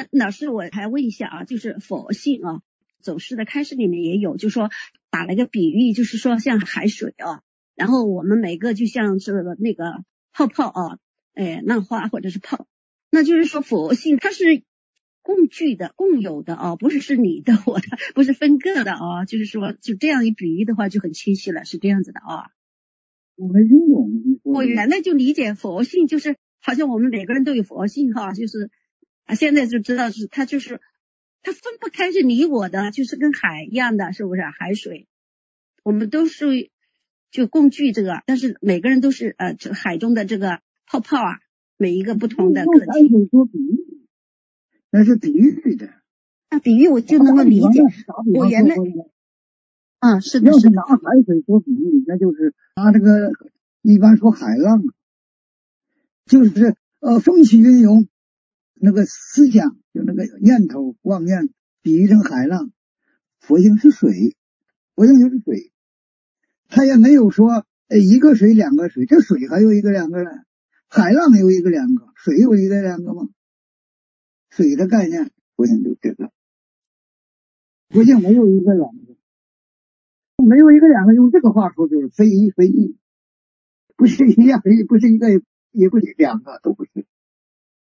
老师我还问一下啊，就是佛性啊，走势的开始里面也有，就说打了一个比喻，就是说像海水啊，然后我们每个就像是那个泡泡啊，浪花或者是泡，那就是说佛性它是共具的、共有的啊，不是你的我的，不是分个的啊，就是说就这样一比喻的话就很清晰了，是这样子的啊。 我没听懂你说的。 我原来就理解佛性就是好像我们每个人都有佛性哈，就是现在就知道是它就是它分不开是你我的，就是跟海一样的，是不是？海水我们都是就共具这个，但是每个人都是这海中的这个泡泡啊，每一个不同的个体。 说比喻，那是比喻的。 那比喻我就能够理解。我原来是的， 要是拿海水做比喻，那就是拿这个一般说海浪，就是风起云涌那个思想，就那个念头妄念，比喻成海浪。佛性是水，佛性就是水，它也没有说一个水两个水，这水还有一个两个呢，海浪有一个两个，水有一个两个吗？水的概念，佛性就这个，佛性没有一个两个。没有一个两个，用这个话说就是非一非一，不是一样，不是一个，也不是两个，都不是。